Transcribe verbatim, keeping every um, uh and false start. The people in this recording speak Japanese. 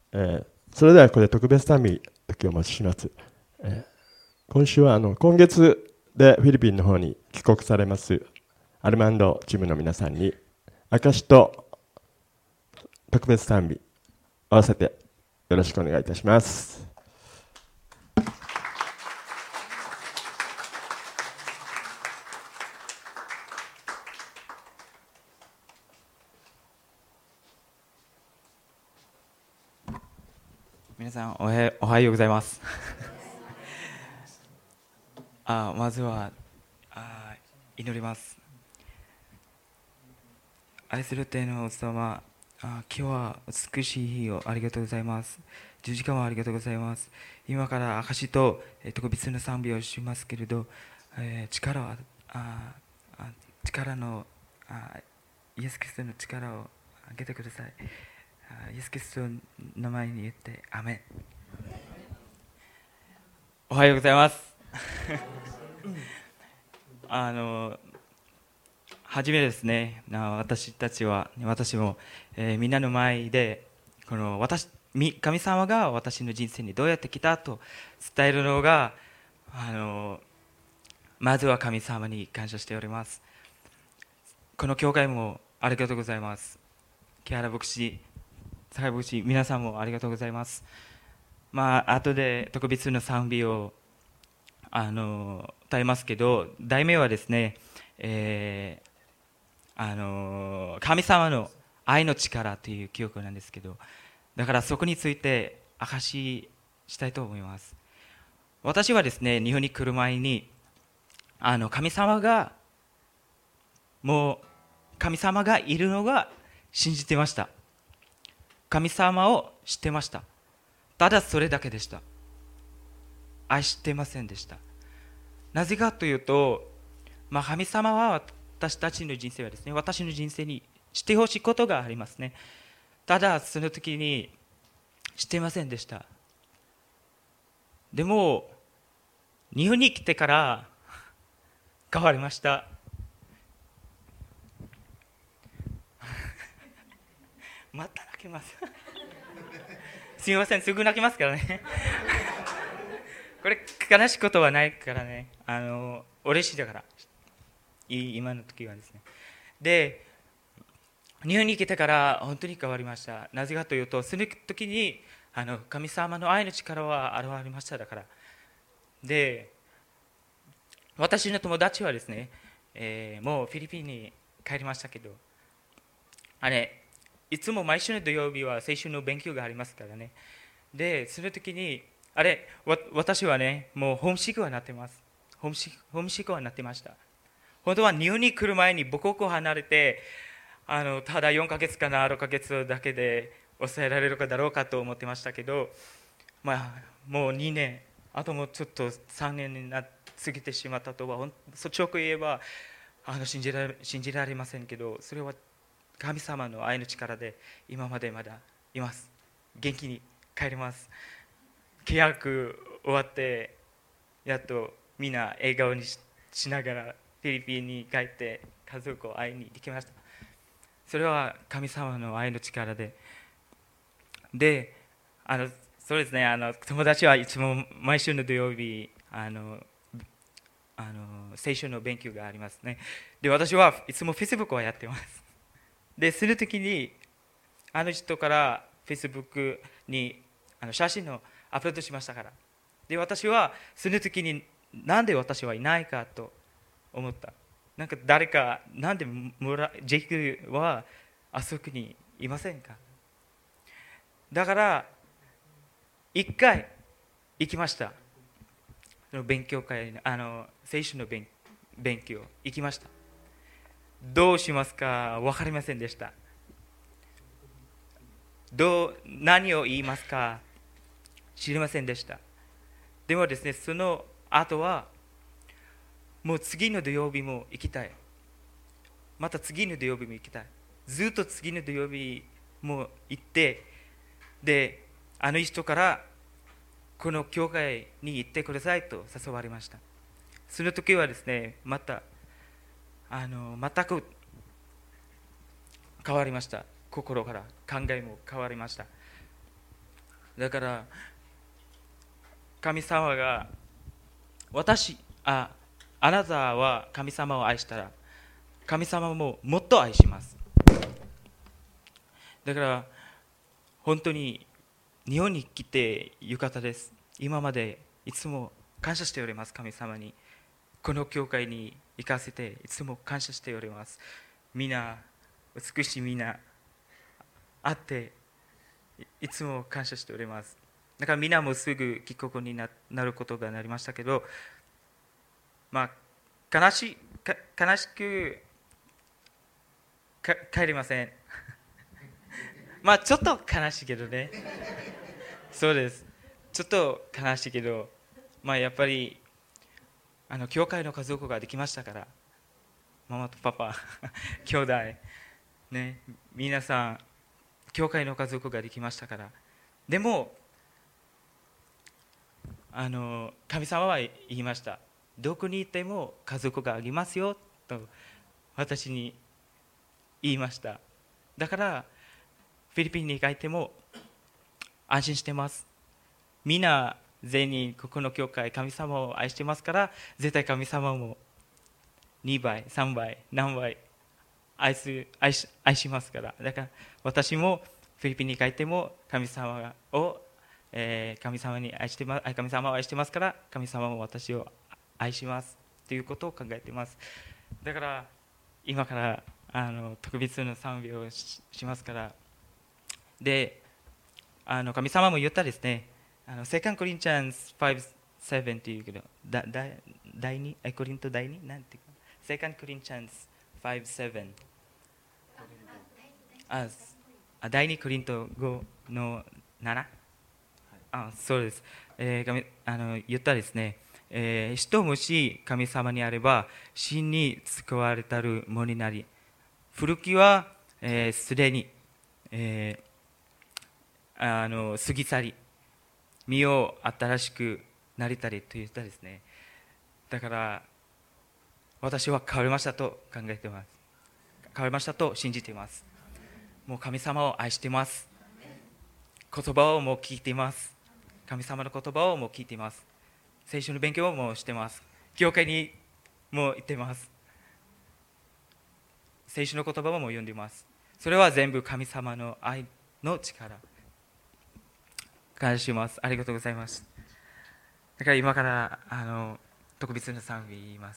えーそれではここで特別賛美時をお持ちします。えー今週はあの今月でフィリピンの方に帰国されますアルマンドチームの皆さんに証と特別賛美合わせてよろしくお願いいたします。 皆さんおはおはようございますあまずはあ祈ります。愛する天のお父様、あ今日は美しい日をありがとうございます。じゅうじかんをありがとうございます。今から証と、えー、特別な賛美をしますけれど、えー、力をああ力のあイエス・キリストの力をあげてください。あイエス・キリストの名前に言ってアメン。おはようございますあの初めですね、私たちは私も、えー、みんなの前でこの私神様が私の人生にどうやって来たと伝えるのがあのまずは神様に感謝しております。この教会もありがとうございます。木原牧師、坂井牧師、皆さんもありがとうございます。まあ後で特別な賛美をあの歌いますけど、題名はですね、えーあの神様の愛の力という記憶なんですけど、だからそこについて証ししたいと思います。私はですね、日本に来る前にあの神様がもう神様がいるのが信じてました。神様を知ってました。ただそれだけでした。愛してませんでした。なぜかというと、まあ、神様は私たちの人生はですね、私の人生にしてほしいことがありますね。ただその時にしてませんでした。でも日本に来てから変わりましたまた泣きますすみません、すぐ泣きますからねこれ悲しいことはないからね、あの嬉しいだから、今の時はですね。で日本に来てから本当に変わりました。なぜかというと、その時にあの神様の愛の力は現れました。だからで私の友達はですね、えー、もうフィリピンに帰りましたけど、あれいつも毎週の土曜日は聖書の勉強がありますからね。でその時にあれわ私はね、もうホームシックはなってます。ホームシックホームシックはなってました。本当は日本に来る前に母国を離れて、あのただよんかげつかなろっかげつだけで抑えられるかだろうかと思ってましたけど、まあ、もうにねん、あともうちょっとさんねんにな過ぎてしまったとは率直に言えばあの信じられ信じられませんけど、それは神様の愛の力で今までまだいます。元気に帰ります。契約終わってやっとみんな笑顔に し, しながらフィリピンに帰って家族を会いに行きました。それは神様の愛の力で、であのそうですね、あの友達はいつも毎週の土曜日あのあの聖書の勉強がありますね。で私はいつも Facebook をやってます。で、するときに、あの人から Facebook にあの写真をアップロードしましたから。で、私は、そのときに、なんで私はいないかと思った。なんか誰か、なんで村ジェイクはあそこにいませんか。だから、一回行きました。勉強会、あの聖書の勉勉強、行きました。どうしますか分かりませんでした。どう何を言いますか知りませんでした。でもですね、その後はもう次の土曜日も行きたい、また次の土曜日も行きたい、ずっと次の土曜日も行って、であの人からこの教会に行ってくださいと誘われました。その時はですね、またあの全く変わりました。心から考えも変わりました。 だから神様が私ああなたは神様を愛したら神様ももっと愛します。だから本当に日本に来てよかったです。今までいつも感謝しております。神様にこの教会に行かせていつも感謝しております。みんな美しいみんな会っていつも感謝しております。だからみんなもすぐ帰国に な, なることがなりましたけど、まあ、悲しか悲しくか帰りませんまあちょっと悲しいけどねそうです、ちょっと悲しいけど、まあ、やっぱりあの教会の家族ができましたから、ママとパパ兄弟ね、皆さん教会の家族ができましたから。でもあの神様は言いました。どこにいても家族がありますよと私に言いました。だからフィリピンに帰っても安心してます。みんな全員ここの教会神様を愛してますから、絶対神様もにばいさんばい何倍愛す愛し愛しますから。だから私もフィリピンに帰っても神様を、えー、神様に愛してます神様を愛してますから、神様も私を愛しますということを考えています。だから今からあの特別な賛美を し, しますから。であの神様も言ったですね、あのセカンドコリンチャンスご、ななっていうけど、だだ第二コリント第二なんていうか、セカンドコリンチャンスご、なな、ああ第二コリントごのなな、あそうです、えー、神あの言ったですね、えー、人もし神様にあれば真に救われたるものになり、古きはすで、えー、に、えー、あの過ぎ去り、身を新しくなりたりと言ったですね。だから私は変わりましたと考えています。変わりましたと信じています。もう神様を愛しています。言葉をもう聞いています。神様の言葉をもう聞いています。聖書の勉強をもうしています。教会にもう行っています。聖書の言葉をもう読んでいます。それは全部神様の愛の力。感謝します。ありがとうございます。だから今からあの特別な賛美を言います。